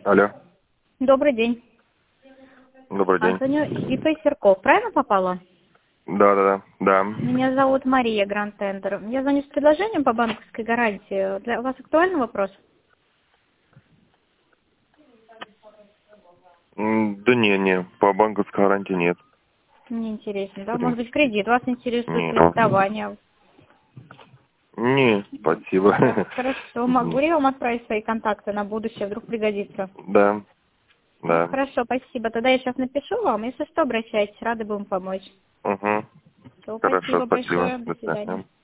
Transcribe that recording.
Алло. Добрый день. Добрый день. Звоню ИП Серков. Правильно попала? Да. Меня зовут Мария Гранд-Тендер. Я звоню с предложением по банковской гарантии. Для вас актуальный вопрос? Да не, по банковской гарантии нет. Мне интересно, да? Может быть, кредит вас интересует, Нет. кредитование? Не, спасибо. Хорошо. Могу ли я вам отправить свои контакты на будущее? Вдруг пригодится. Да. Хорошо, спасибо. Тогда я сейчас напишу вам. Если что, обращайтесь. Рады будем помочь. Угу. Все, Хорошо, спасибо спасибо. большое. До До свидания. свидания.